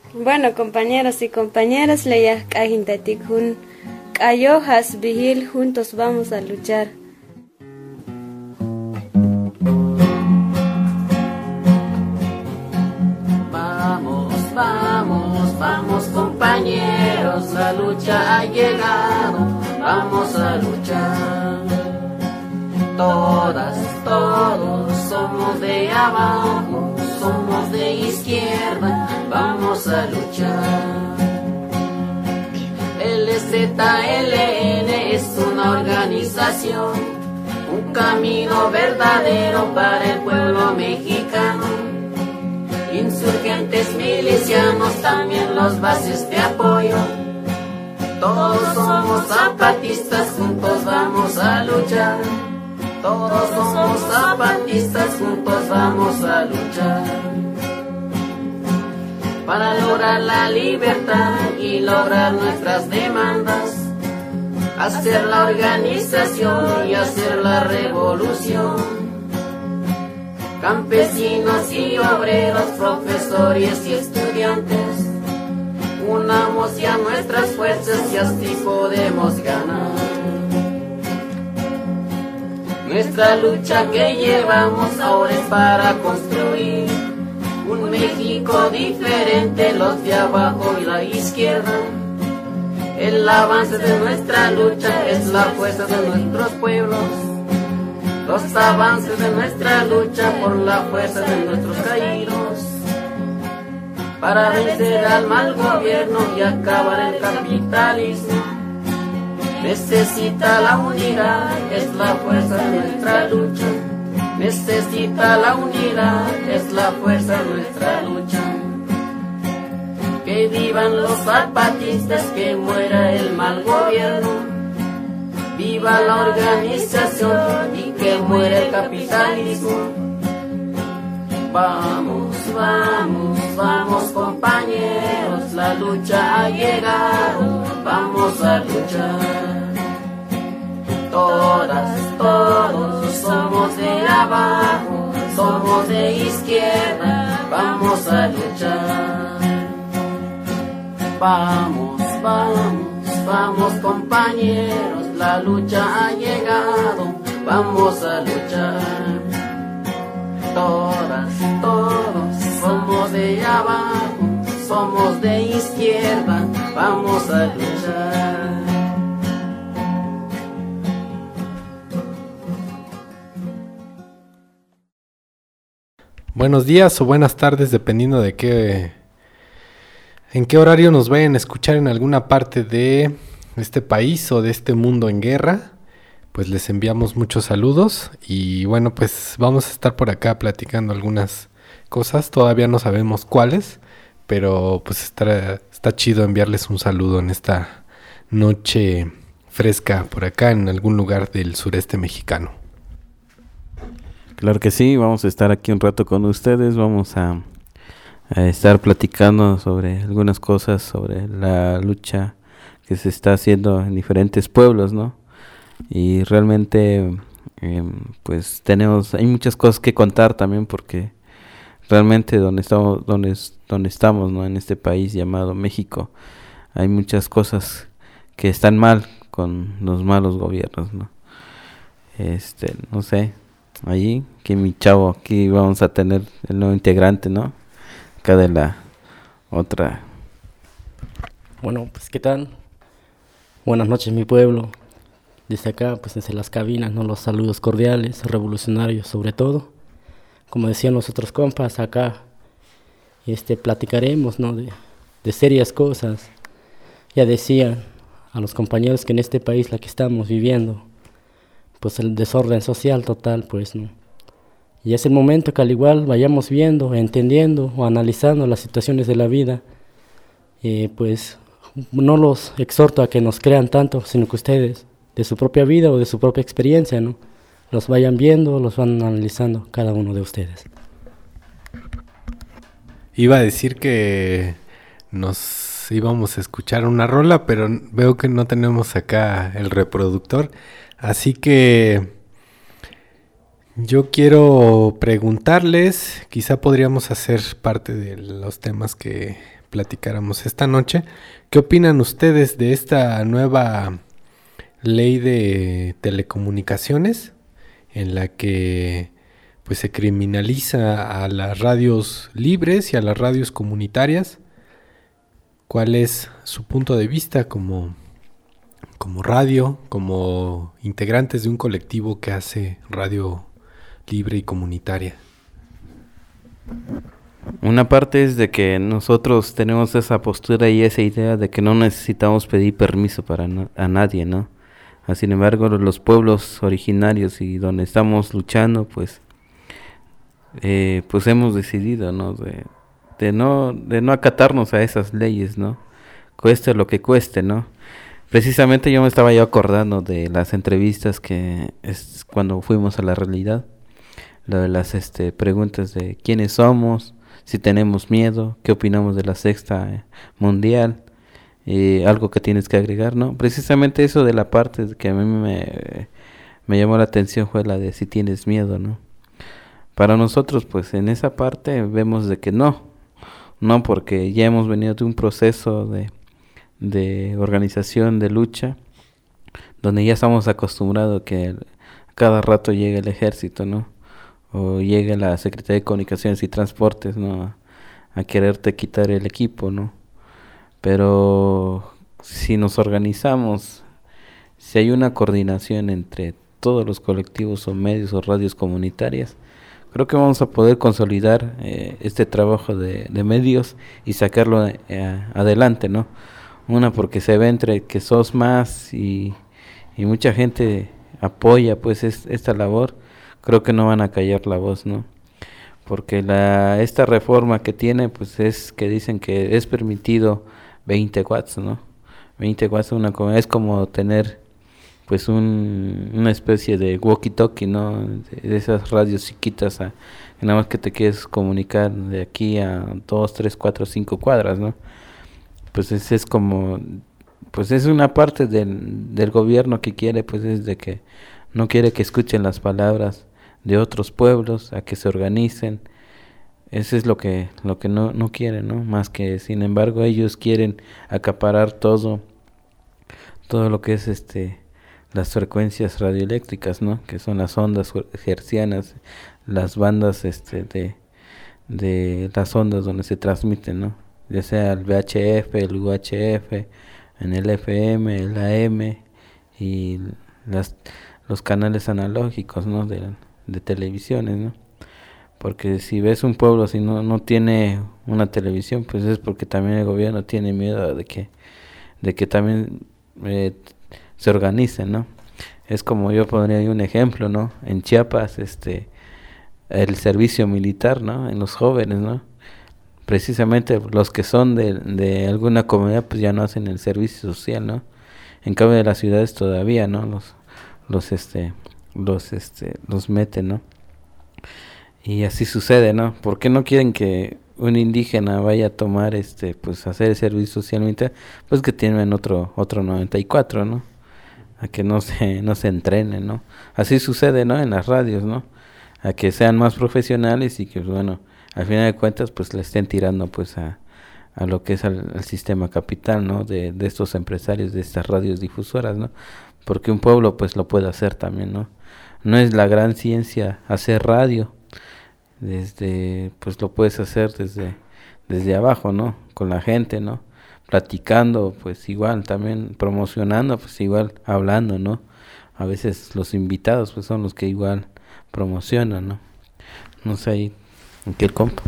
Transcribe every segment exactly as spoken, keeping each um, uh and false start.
Bueno, compañeros y compañeras, leya kajintatik hun kayo has vigil, juntos vamos a luchar. Vamos, vamos, vamos compañeros, la lucha ha llegado, vamos a luchar. Todas, todos somos de abajo, somos de izquierda, vamos a luchar. El Z L N es una organización, un camino verdadero para el pueblo mexicano. Insurgentes milicianos, también los bases de apoyo. Todos somos zapatistas, juntos vamos a luchar. Todos somos zapatistas, juntos vamos a luchar. Para lograr la libertad y lograr nuestras demandas, hacer la organización y hacer la revolución. Campesinos y obreros, profesores y estudiantes, unamos ya nuestras fuerzas y así podemos ganar. Nuestra lucha que llevamos ahora es para construir un México diferente, los de abajo y la izquierda. El avance de nuestra lucha es la fuerza de nuestros pueblos. Los avances de nuestra lucha por la fuerza de nuestros caídos. Para vencer al mal gobierno y acabar el capitalismo. Necesita la unidad, es la fuerza de nuestra lucha. Necesita la unidad, es la fuerza de nuestra lucha. Que vivan los zapatistas, que muera el mal gobierno. Viva la organización y que muera el capitalismo. Vamos, vamos, vamos compañeros, la lucha ha llegado, vamos a luchar. Todas, todos somos de abajo, somos de izquierda, vamos a luchar. Vamos, vamos, vamos compañeros, la lucha ha llegado, vamos a luchar. Todas, todos somos de abajo, somos de izquierda, vamos a luchar. Buenos días o buenas tardes, dependiendo de qué, en qué horario nos vayan a escuchar en alguna parte de este país o de este mundo en guerra. Pues les enviamos muchos saludos y bueno, pues vamos a estar por acá platicando algunas cosas. Todavía no sabemos cuáles, pero pues está, está chido enviarles un saludo en esta noche fresca por acá en algún lugar del sureste mexicano. Claro que sí, vamos a estar aquí un rato con ustedes, vamos a, a estar platicando sobre algunas cosas, sobre la lucha que se está haciendo en diferentes pueblos, ¿no? Y realmente eh, pues tenemos, hay muchas cosas que contar también, porque realmente donde estamos, donde, donde estamos, ¿no? En este país llamado México, hay muchas cosas que están mal con los malos gobiernos, ¿no? Este, no sé, allí que mi chavo, aquí vamos a tener el nuevo integrante, ¿no? Acá de la otra. Bueno, pues ¿qué tal? Buenas noches mi pueblo. Desde acá, pues desde las cabinas, ¿no? Los saludos cordiales, revolucionarios sobre todo. Como decían los otros compas, acá este, platicaremos, ¿no? de, de serias cosas. Ya decían a los compañeros que en este país la que estamos viviendo, pues el desorden social total, pues, ¿no? Y es el momento que al igual vayamos viendo, entendiendo o analizando las situaciones de la vida. Eh, pues no los exhorto a que nos crean tanto, sino que ustedes, de su propia vida o de su propia experiencia, ¿no? Los vayan viendo, los van analizando cada uno de ustedes. Iba a decir que nos íbamos a escuchar una rola, pero veo que no tenemos acá el reproductor, así que yo quiero preguntarles, quizá podríamos hacer parte de los temas que platicáramos esta noche. ¿Qué opinan ustedes de esta nueva ley de telecomunicaciones en la que pues se criminaliza a las radios libres y a las radios comunitarias? ¿Cuál es su punto de vista como, como radio, como integrantes de un colectivo que hace radio libre y comunitaria? Una parte es de que nosotros tenemos esa postura y esa idea de que no necesitamos pedir permiso para na- a nadie, ¿no? Sin embargo, los pueblos originarios y donde estamos luchando, pues, eh, pues hemos decidido, ¿no? De, de no, de no acatarnos a esas leyes, ¿no? Cueste lo que cueste, ¿no? Precisamente yo me estaba yo acordando de las entrevistas que es cuando fuimos a la realidad, lo de las este, preguntas de quiénes somos, si tenemos miedo, qué opinamos de la sexta mundial, eh, algo que tienes que agregar, ¿no? Precisamente eso de la parte que a mí me, me llamó la atención fue la de si tienes miedo, ¿no? Para nosotros, pues en esa parte vemos de que no, no, porque ya hemos venido de un proceso de, de organización, de lucha, donde ya estamos acostumbrados que cada rato llega el ejército, ¿no? O llega la Secretaría de Comunicaciones y Transportes, ¿no? A, a quererte quitar el equipo, ¿no? Pero si nos organizamos, si hay una coordinación entre todos los colectivos o medios o radios comunitarias, creo que vamos a poder consolidar eh, este trabajo de, de medios y sacarlo eh, adelante, ¿no? Una, porque se ve entre que sos más y, y mucha gente apoya pues es, esta labor. Creo que no van a callar la voz, ¿no? Porque la esta reforma que tiene, pues es que dicen que es permitido veinte watts, ¿no? veinte watts una, es como tener pues un, una especie de walkie-talkie, ¿no? De, de esas radios chiquitas, a, nada más que te quieres comunicar de aquí a dos, tres, cuatro, cinco cuadras, ¿no? Pues es, es como, pues es una parte del, del gobierno que quiere, pues es de que no quiere que escuchen las palabras de otros pueblos, a que se organicen. Eso es lo que lo que no no quieren, ¿no? Más que, sin embargo, ellos quieren acaparar todo todo lo que es este las frecuencias radioeléctricas, ¿no? Que son las ondas hertzianas, las bandas este de de las ondas donde se transmiten, ¿no? Ya sea el V H F, el U H F, en el F M, el A M y las los canales analógicos, ¿no? De de televisiones, ¿no? Porque si ves un pueblo si no no tiene una televisión, pues es porque también el gobierno tiene miedo de que de que también eh, se organicen, ¿no? Es como yo pondría un ejemplo, ¿no? En Chiapas, este el servicio militar, ¿no? En los jóvenes, ¿no? Precisamente los que son de, de alguna comunidad, pues ya no hacen el servicio social, ¿no? En cambio de las ciudades todavía, ¿no? Los los este los este los meten, ¿no? Y así sucede, ¿no? ¿Por qué no quieren que un indígena vaya a tomar este pues hacer el servicio social militar? Pues que tienen otro otro noventa y cuatro, ¿no? A que no se no se entrenen, ¿no? Así sucede, ¿no? En las radios, ¿no? A que sean más profesionales y que, bueno, al final de cuentas pues le estén tirando pues a a lo que es al, al sistema capital, ¿no? De, de estos empresarios, de estas radios difusoras, ¿no? Porque un pueblo pues lo puede hacer también, ¿no? No es la gran ciencia hacer radio, desde pues lo puedes hacer desde desde abajo, ¿no? Con la gente, ¿no? Platicando, pues igual, también promocionando, pues igual hablando, ¿no? A veces los invitados pues son los que igual promocionan, ¿no? No sé ahí en qué compa.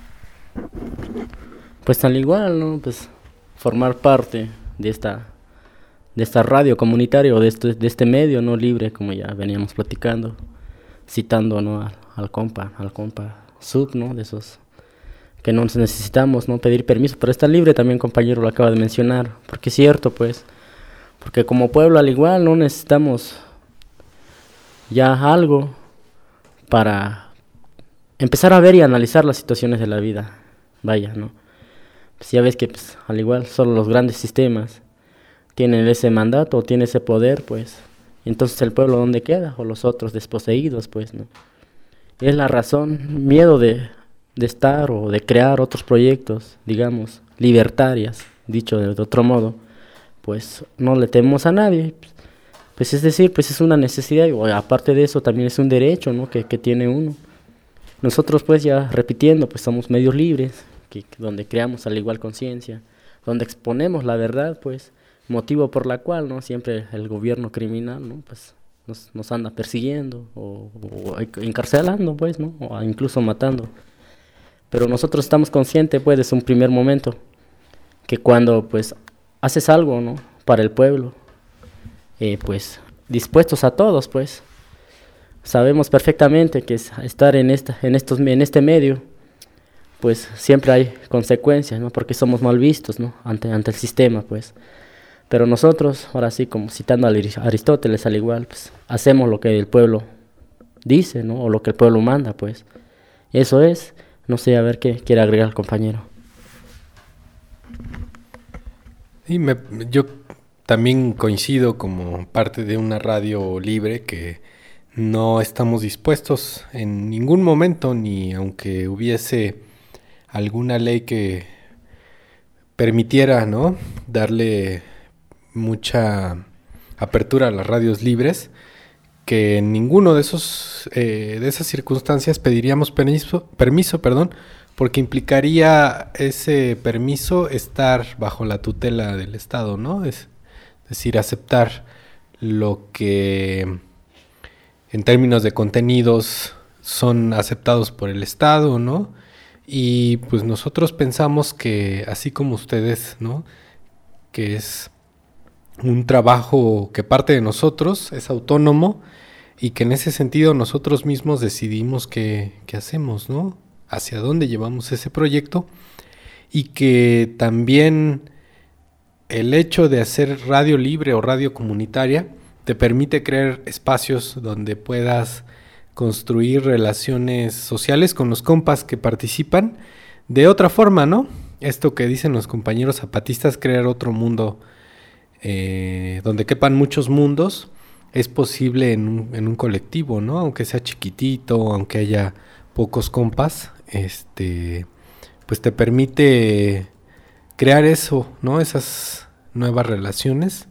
Pues al igual, ¿no? Pues formar parte de esta de esta radio comunitaria o de este, de este medio no libre, como ya veníamos platicando, citando, ¿no? al, al compa, al compa sub, ¿no? De esos que no necesitamos, ¿no? Pedir permiso, pero está libre también, compañero, lo acaba de mencionar, porque es cierto, pues, porque como pueblo al igual no necesitamos ya algo para empezar a ver y analizar las situaciones de la vida, vaya, ¿no? Pues ya ves que pues, al igual solo los grandes sistemas tienen ese mandato o tienen ese poder, pues, y entonces el pueblo ¿dónde queda? O los otros desposeídos, pues, ¿no? Es la razón, miedo de de estar o de crear otros proyectos, digamos, libertarias, dicho de otro modo, pues no le tememos a nadie. Pues es decir, pues es una necesidad, y aparte de eso también es un derecho, ¿no?, que, que tiene uno. Nosotros, pues, ya repitiendo, pues somos medios libres, que, que donde creamos a la igual conciencia, donde exponemos la verdad, pues, motivo por la cual, ¿no?, siempre el gobierno criminal, ¿no?, pues nos, nos anda persiguiendo o, o encarcelando, pues, ¿no?, o incluso matando. Pero nosotros estamos conscientes, pues, desde un primer momento, que cuando, pues, haces algo, ¿no?, para el pueblo, eh, pues, dispuestos a todos, pues, sabemos perfectamente que es estar en esta, en estos, en este medio, pues, siempre hay consecuencias, ¿no?, porque somos mal vistos, ¿no?, ante, ante el sistema, pues. Pero nosotros, ahora sí, como citando a Aristóteles al igual, pues, hacemos lo que el pueblo dice, ¿no?, o lo que el pueblo manda, pues. Eso es. No sé, a ver qué quiere agregar el compañero. Sí, me, yo también coincido como parte de una radio libre que no estamos dispuestos en ningún momento, ni aunque hubiese alguna ley que permitiera, ¿no?, darle mucha apertura a las radios libres, que en ninguno de esos eh, de esas circunstancias pediríamos permiso, permiso, perdón, porque implicaría ese permiso estar bajo la tutela del Estado, ¿no? Es decir, aceptar lo que en términos de contenidos son aceptados por el Estado, ¿no? Y pues nosotros pensamos que así como ustedes, ¿no?, que es un trabajo que parte de nosotros, es autónomo, y que en ese sentido nosotros mismos decidimos qué, qué hacemos, ¿no?, hacia dónde llevamos ese proyecto, y que también el hecho de hacer radio libre o radio comunitaria te permite crear espacios donde puedas construir relaciones sociales con los compas que participan de otra forma, ¿no? Esto que dicen los compañeros zapatistas, crear otro mundo eh, donde quepan muchos mundos, es posible en un, en un colectivo, ¿no? Aunque sea chiquitito, aunque haya pocos compas, este, pues te permite crear eso, ¿no? Esas nuevas relaciones.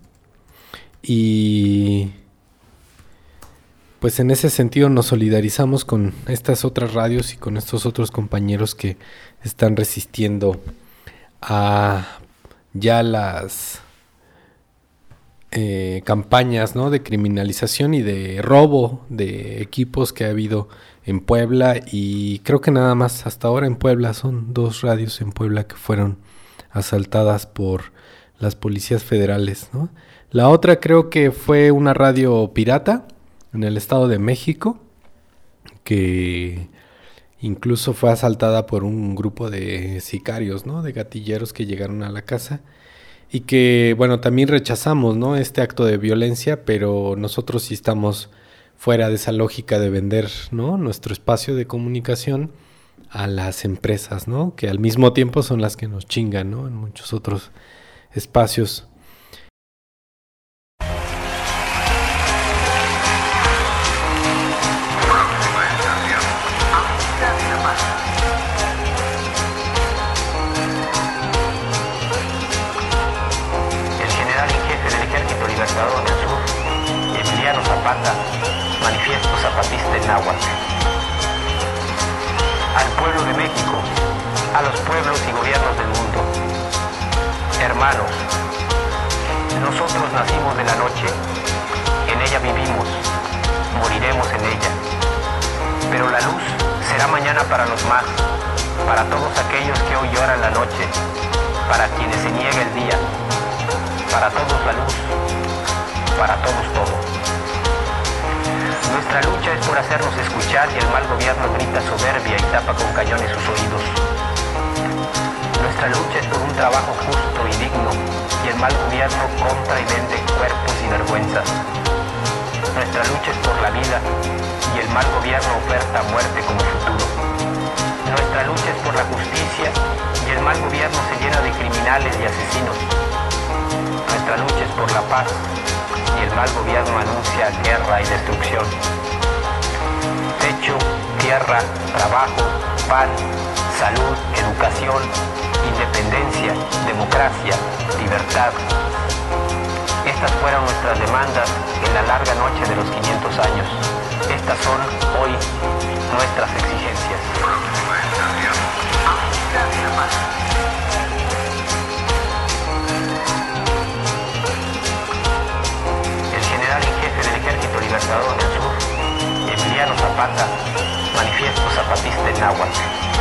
Y pues en ese sentido nos solidarizamos con estas otras radios y con estos otros compañeros que están resistiendo a ya las eh, campañas, ¿no?, de criminalización y de robo de equipos que ha habido en Puebla, y creo que nada más hasta ahora en Puebla son dos radios en Puebla que fueron asaltadas por las policías federales, ¿no? La otra creo que fue una radio pirata en el Estado de México, que incluso fue asaltada por un grupo de sicarios, ¿no?, de gatilleros que llegaron a la casa, y que, bueno, también rechazamos, ¿no?, este acto de violencia, pero nosotros sí estamos fuera de esa lógica de vender, ¿no?, nuestro espacio de comunicación a las empresas, ¿no?, que al mismo tiempo son las que nos chingan, ¿no?, en muchos otros espacios. Manifiesto Zapatista en náhuatl. Al pueblo de México, a los pueblos y gobiernos del mundo. Hermanos, nosotros nacimos de la noche, en ella vivimos, moriremos en ella. Pero la luz será mañana para los más, para todos aquellos que hoy lloran la noche, para quienes se niega el día, para todos la luz, para todos todo. Nuestra lucha es por hacernos escuchar y el mal gobierno grita soberbia y tapa con cañones sus oídos. Nuestra lucha es por un trabajo justo y digno y el mal gobierno compra y vende cuerpos y vergüenzas. Nuestra lucha es por la vida y el mal gobierno oferta muerte como futuro. Nuestra lucha es por la justicia y el mal gobierno se llena de criminales y asesinos. Nuestra lucha es por la paz y el mal gobierno anuncia guerra y destrucción. Techo, tierra, trabajo, paz, salud, educación, independencia, democracia, libertad. Estas fueron nuestras demandas en la larga noche de los quinientos años. Estas son hoy nuestras exigencias. El general en jefe del Ejército Libertador del Sur, Emiliano Zapata, manifiesto zapatista en náhuatl.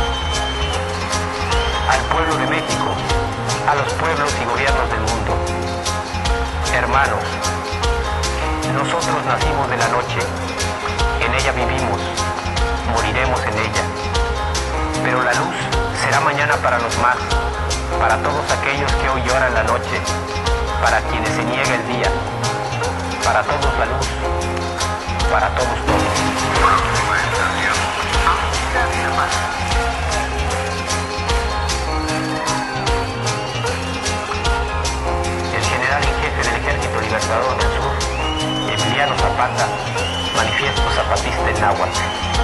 Al pueblo de México, a los pueblos y gobiernos del mundo. Hermanos, nosotros nacimos de la noche, en ella vivimos, moriremos en ella. Pero la luz será mañana para los más, para todos aquellos que hoy lloran la noche, para quienes se niega el día, para todos la luz, para todos todos. El general en jefe del Ejército Libertador del Sur, Emiliano Zapata, manifiesto zapatista en náhuatl.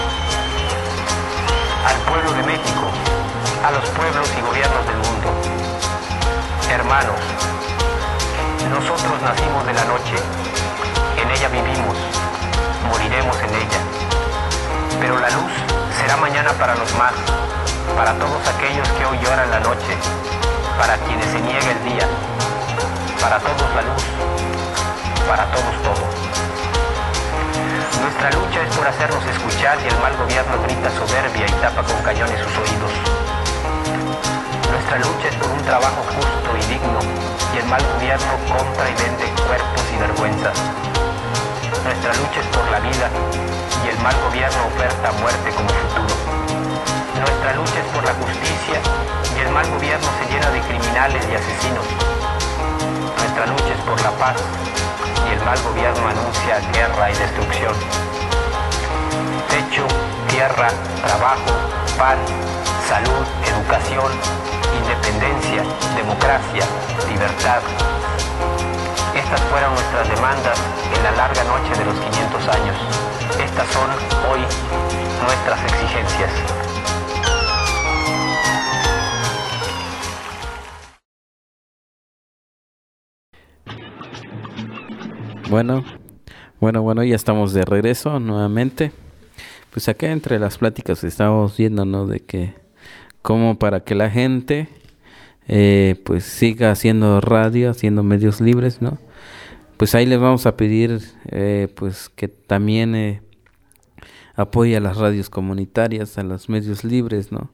Al pueblo de México, a los pueblos y gobiernos del mundo. Hermanos, nosotros nacimos de la noche, en ella vivimos, moriremos en ella. Pero la luz será mañana para los más, para todos aquellos que hoy lloran la noche, para quienes se niega el día, para todos la luz, para todos todo. Nuestra lucha es por hacernos escuchar y el mal gobierno grita soberbia y tapa con cañones sus oídos. Nuestra lucha es por un trabajo justo y digno y el mal gobierno compra y vende cuerpos y vergüenzas. Nuestra lucha es por la vida y el mal gobierno oferta muerte como futuro. Nuestra lucha es por la justicia y el mal gobierno se llena de criminales y asesinos. Nuestra lucha es por la paz y el mal gobierno anuncia guerra y destrucción. Techo, tierra, trabajo, pan, salud, educación, independencia, democracia, libertad. Estas fueron nuestras demandas en la larga noche de los quinientos años. Estas son hoy nuestras exigencias. Bueno, bueno, bueno, ya estamos de regreso nuevamente. Pues acá entre las pláticas estamos viendo, ¿no? De que como para que la gente eh, pues siga haciendo radio, haciendo medios libres, ¿no? Pues ahí les vamos a pedir eh, pues que también eh, apoye a las radios comunitarias, a los medios libres, ¿no?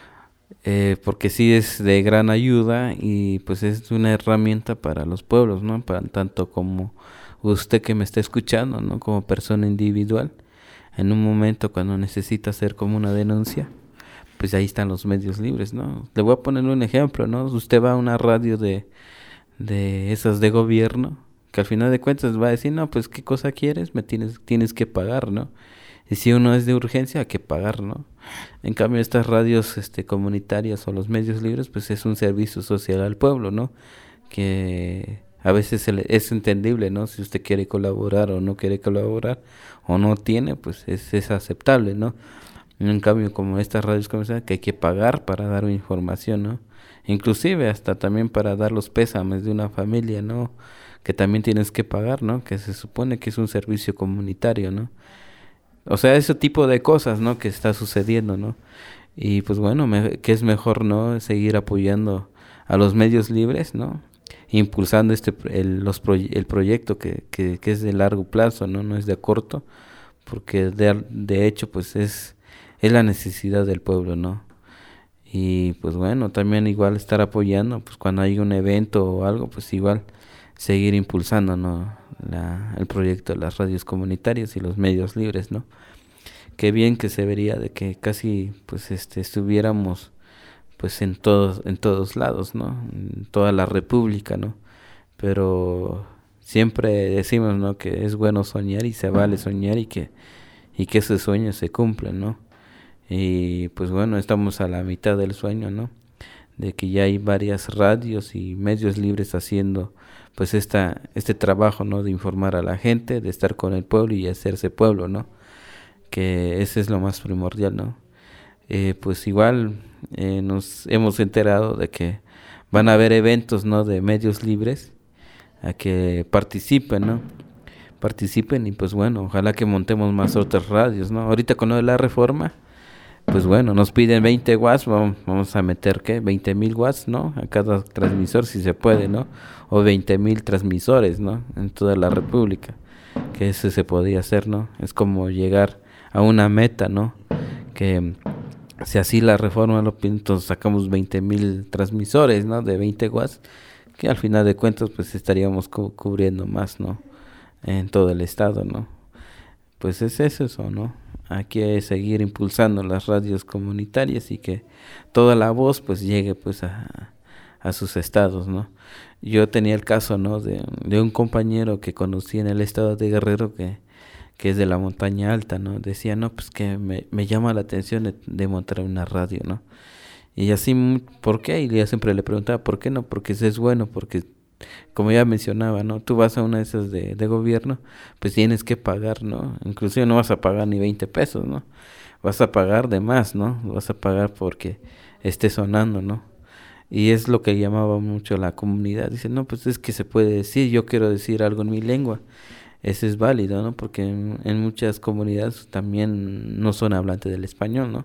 Eh, porque sí es de gran ayuda y pues es una herramienta para los pueblos, ¿no? Para tanto como usted que me está escuchando, ¿no? Como persona individual, en un momento cuando necesita hacer como una denuncia, pues ahí están los medios libres, ¿no? Le voy a poner un ejemplo, ¿no? Usted va a una radio de, de esas de gobierno, que al final de cuentas va a decir, no, pues qué cosa quieres, me tienes, tienes que pagar, ¿no? Y si uno es de urgencia, hay que pagar, ¿no? En cambio, estas radios este, comunitarias o los medios libres, pues es un servicio social al pueblo, ¿no? Que a veces se le, es entendible, ¿no? Si usted quiere colaborar o no quiere colaborar o no tiene, pues es, es aceptable, ¿no? En cambio, como estas radios comerciales, que hay que pagar para dar información, ¿no? Inclusive hasta también para dar los pésames de una familia, ¿no? Que también tienes que pagar, ¿no? Que se supone que es un servicio comunitario, ¿no? O sea, ese tipo de cosas, ¿no? Que está sucediendo, ¿no? Y pues bueno, me, que es mejor, ¿no? Seguir apoyando a los medios libres, ¿no? Impulsando este el, los proye- el proyecto que, que, que es de largo plazo, ¿no? No es de corto, porque de, de hecho, pues es, es la necesidad del pueblo, ¿no? Y pues bueno, también igual estar apoyando, pues cuando hay un evento o algo, pues igual seguir impulsando, ¿no? La, el proyecto de las radios comunitarias y los medios libres, ¿no? Qué bien que se vería de que casi pues este estuviéramos pues en todos en todos lados, ¿no? En toda la república, ¿no? Pero siempre decimos, ¿no? Que es bueno soñar y se vale soñar y que y que ese sueño se cumpla, ¿no? Y pues bueno, estamos a la mitad del sueño, ¿no? De que ya hay varias radios y medios libres haciendo pues esta este trabajo, ¿no? De informar a la gente, de estar con el pueblo y hacerse pueblo, ¿no? Que ese es lo más primordial, ¿no? eh, pues igual eh, nos hemos enterado de que van a haber eventos, ¿no?, de medios libres a que participen, ¿no? Participen y pues bueno, ojalá que montemos más otras radios, ¿no? Ahorita con lo de la reforma, pues bueno, nos piden veinte watts, vamos, vamos a meter, ¿qué? veinte mil watts, ¿no? A cada transmisor si se puede, ¿no? O veinte mil transmisores, ¿no? En toda la república, que eso se podía hacer, ¿no? Es como llegar a una meta, ¿no? Que si así la reforma lo pide, entonces sacamos veinte mil transmisores, ¿no? De veinte watts, que al final de cuentas pues estaríamos cu- cubriendo más, ¿no? En todo el estado, ¿no? Pues es eso, eso, ¿no? Hay que seguir impulsando las radios comunitarias y que toda la voz pues llegue pues a, a sus estados, ¿no? Yo tenía el caso, ¿no? De, de un compañero que conocí en el estado de Guerrero que, que es de la montaña alta, ¿no? Decía, no, pues que me, me llama la atención de, de montar una radio, ¿no? Y así, ¿por qué? Y yo siempre le preguntaba, ¿por qué no? Porque eso es bueno, porque como ya mencionaba, ¿no? Tú vas a una de esas de, de gobierno, pues tienes que pagar, ¿no? Inclusive no vas a pagar ni veinte pesos, ¿no? Vas a pagar de más, ¿no? Vas a pagar porque esté sonando, ¿no? Y es lo que llamaba mucho la comunidad. Dice, no, pues es que se puede decir, yo quiero decir algo en mi lengua. Eso es válido, ¿no? Porque en, en muchas comunidades también no son hablantes del español, ¿no?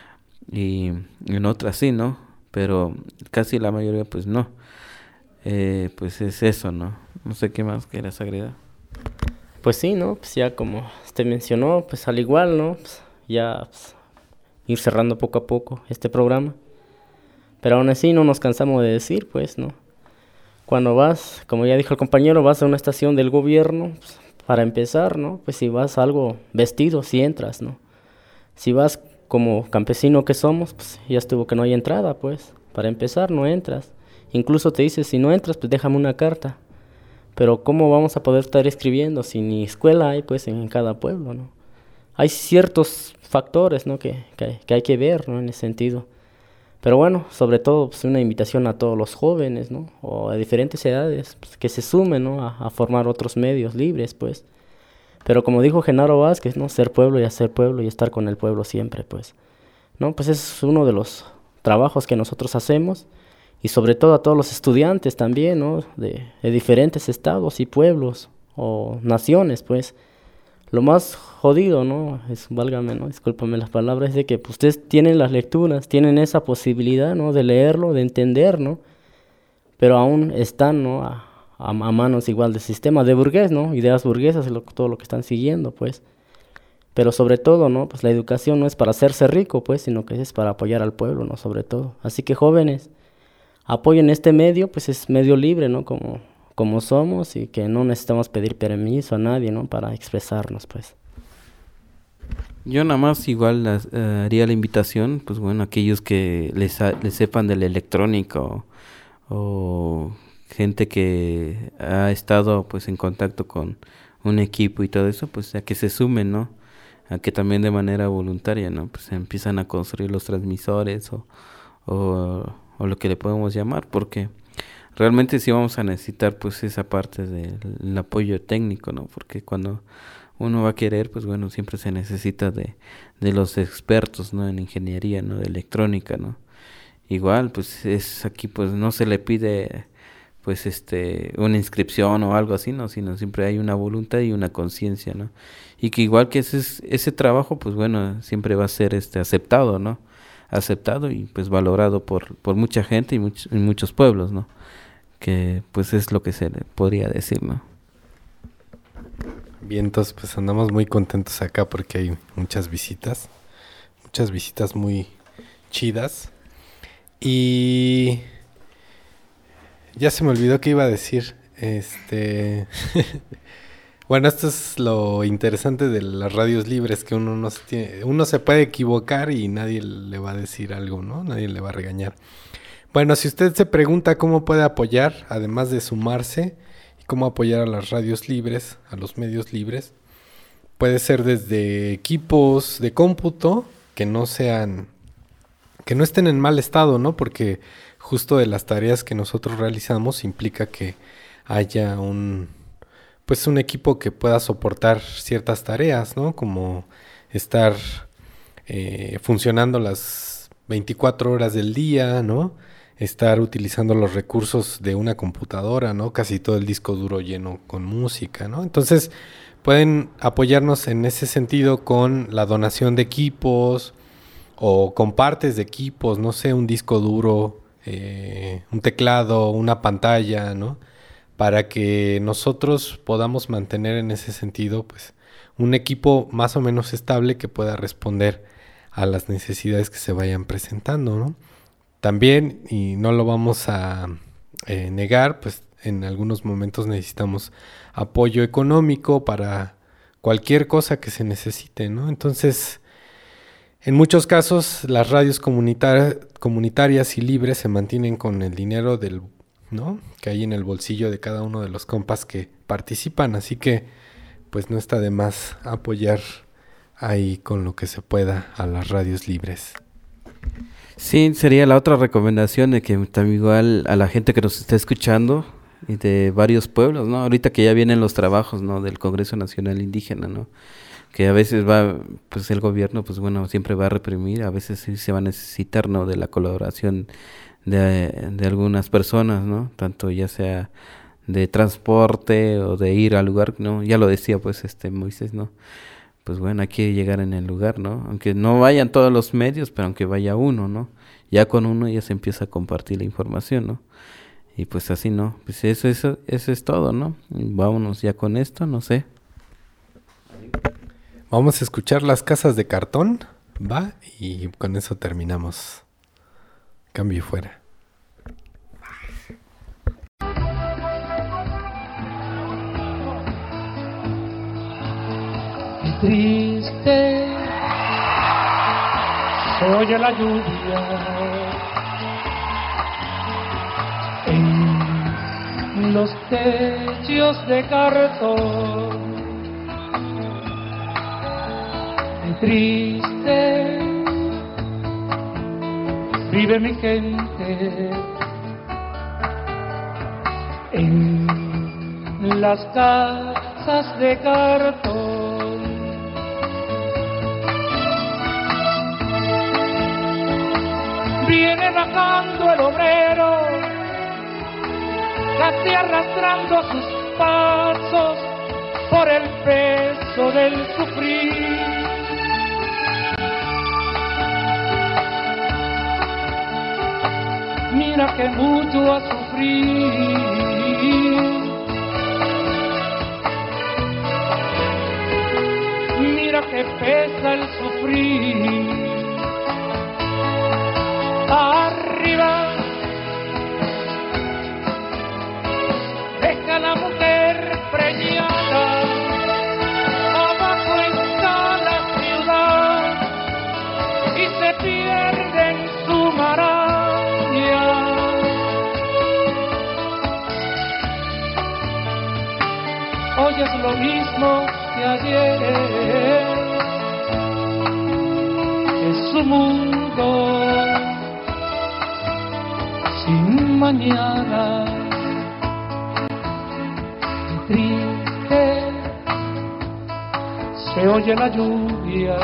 Y en otras sí, ¿no? Pero casi la mayoría pues no. Eh, pues es eso, ¿no? No sé qué más quieras agregar. Pues sí, ¿no? Pues ya como usted mencionó, pues al igual, ¿no? Pues ya pues, ir cerrando poco a poco este programa. Pero aún así no nos cansamos de decir, pues, ¿no? Cuando vas, como ya dijo el compañero, vas a una estación del gobierno, pues, para empezar, ¿no? Pues si vas algo vestido, si entras, ¿no? Si vas como campesino que somos, pues ya estuvo que no hay entrada, pues. Para empezar, no entras. Incluso te dice, si no entras, pues déjame una carta. Pero ¿cómo vamos a poder estar escribiendo si ni escuela hay, pues, en cada pueblo, ¿no? Hay ciertos factores, ¿no? Que, que, que hay que ver, ¿no? En ese sentido. Pero bueno, sobre todo, pues, una invitación a todos los jóvenes, ¿no? O a diferentes edades, pues, que se sumen, ¿no? A, a formar otros medios libres, pues. Pero como dijo Genaro Vázquez, ¿no? Ser pueblo y hacer pueblo y estar con el pueblo siempre, pues. ¿No? Pues es uno de los trabajos que nosotros hacemos. Y sobre todo a todos los estudiantes también, ¿no? De, de diferentes estados y pueblos o naciones, pues. Lo más jodido, ¿no? Es, válgame, ¿no? Discúlpame las palabras, es de que pues, ustedes tienen las lecturas, tienen esa posibilidad, ¿no? De leerlo, de entender, ¿no? Pero aún están, ¿no? A, a, a manos igual del sistema de burgués, ¿no? Ideas burguesas es lo, todo lo que están siguiendo, pues. Pero sobre todo, ¿no? Pues la educación no es para hacerse rico, pues, sino que es para apoyar al pueblo, ¿no? Sobre todo. Así que jóvenes, apoyen este medio, pues es medio libre, ¿no? Como, como somos y que no necesitamos pedir permiso a nadie, ¿no? Para expresarnos, pues. Yo nada más igual las, uh, haría la invitación, pues bueno, aquellos que les, ha, les sepan de la electrónica o, o gente que ha estado pues en contacto con un equipo y todo eso, pues a que se sumen, ¿no? A que también de manera voluntaria, ¿no? Pues empiezan a construir los transmisores o... o o lo que le podemos llamar, porque realmente sí vamos a necesitar pues esa parte del apoyo técnico, ¿no? Porque cuando uno va a querer, pues bueno, siempre se necesita de, de los expertos, ¿no? En ingeniería, ¿no? De electrónica, ¿no? Igual, pues es aquí, pues no se le pide pues este una inscripción o algo así, ¿no? Sino siempre hay una voluntad y una conciencia, ¿no? Y que igual que ese, ese trabajo, pues bueno, siempre va a ser este aceptado, ¿no? Aceptado y pues valorado por por mucha gente y, much, y muchos pueblos, ¿no? Que pues es lo que se le podría decir, ¿no? Bien, entonces pues andamos muy contentos acá porque hay muchas visitas, muchas visitas muy chidas. Y ya se me olvidó qué iba a decir. Este bueno, esto es lo interesante de las radios libres, que uno no se tiene, uno se puede equivocar y nadie le va a decir algo, ¿no? Nadie le va a regañar. Bueno, si usted se pregunta cómo puede apoyar, además de sumarse, y cómo apoyar a las radios libres, a los medios libres, puede ser desde equipos de cómputo que no sean, que no estén en mal estado, ¿no? Porque justo de las tareas que nosotros realizamos implica que haya un pues un equipo que pueda soportar ciertas tareas, ¿no? Como estar eh, funcionando las veinticuatro horas del día, ¿no? Estar utilizando los recursos de una computadora, ¿no? Casi todo el disco duro lleno con música, ¿no? Entonces pueden apoyarnos en ese sentido con la donación de equipos o con partes de equipos, no sé, un disco duro, eh, un teclado, una pantalla, ¿no? Para que nosotros podamos mantener en ese sentido, pues, un equipo más o menos estable que pueda responder a las necesidades que se vayan presentando, ¿no? También, y no lo vamos a eh, negar, pues en algunos momentos necesitamos apoyo económico para cualquier cosa que se necesite, ¿no? Entonces, en muchos casos, las radios comunitar- comunitarias y libres se mantienen con el dinero del, ¿no? que hay en el bolsillo de cada uno de los compas que participan, así que pues no está de más apoyar ahí con lo que se pueda a las radios libres. Sí, sería la otra recomendación de que también igual a la gente que nos está escuchando y de varios pueblos, ¿no? Ahorita que ya vienen los trabajos, ¿no? Del Congreso Nacional Indígena, ¿no? Que a veces va, pues el gobierno, pues bueno, siempre va a reprimir, a veces sí se va a necesitar, ¿no? De la colaboración de, de algunas personas, ¿no? Tanto ya sea de transporte o de ir al lugar, ¿no? Ya lo decía, pues, este Moisés, ¿no? Pues bueno, hay que llegar en el lugar, ¿no? Aunque no vayan todos los medios, pero aunque vaya uno, ¿no? Ya con uno ya se empieza a compartir la información, ¿no? Y pues así, ¿no? Pues eso, eso, eso es todo, ¿no? Y vámonos ya con esto, no sé. Vamos a escuchar Las Casas de Cartón, ¿va? Y con eso terminamos. Cambio y fuera. Triste se oye la lluvia en los techos de cartón. Triste vive mi gente en las casas de cartón. Viene bajando el obrero, casi arrastrando sus pasos por el peso del sufrir. Mira que mucho ha sufrido, mira que pesa el sufrir. Arriba deja la mujer preñada, abajo está la ciudad y se pierde en su maraña. Hoy es lo mismo que ayer, es su mundo sin mañana. Triste se oye la lluvia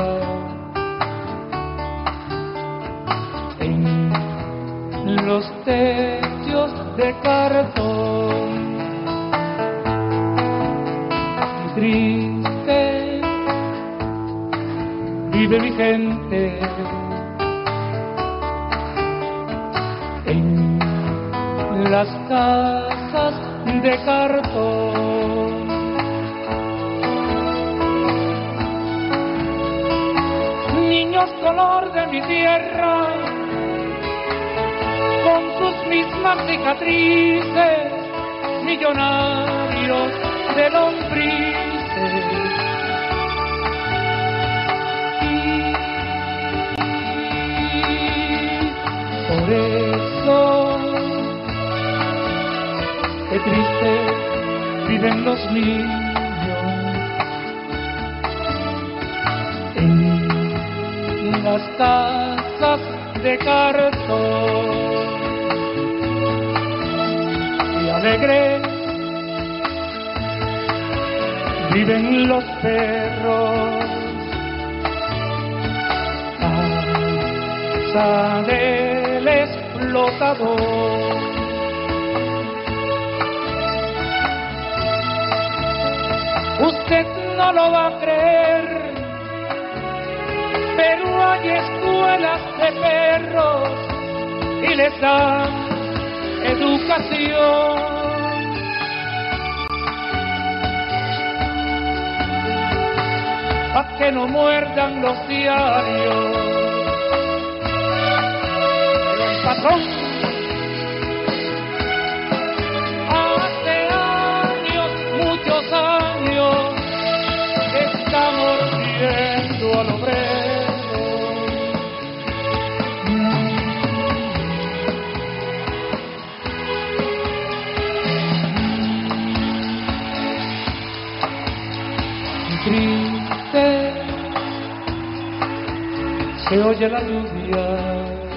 en los techos de cartón. Triste vive mi gente en las casas de cartón. Niños color de mi tierra, con sus mismas cicatrices, millonarios de lombrices. Y por eso qué triste viven los niños en las casas de cartón. Y alegres viven los perros esposa del explotador. Usted no lo va a creer, pero hay escuelas de perros y les dan educación. Pa' que no muerdan los diarios. Pero el patrón hace años, muchos años, está mordiendo al obrero. Triste se oye la lluvia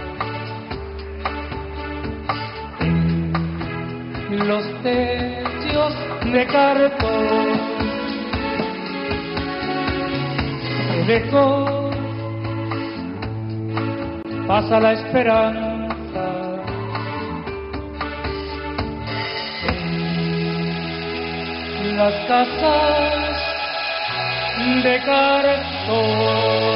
en los techos de cartón. El eco pasa la esperanza en las casas de cartón.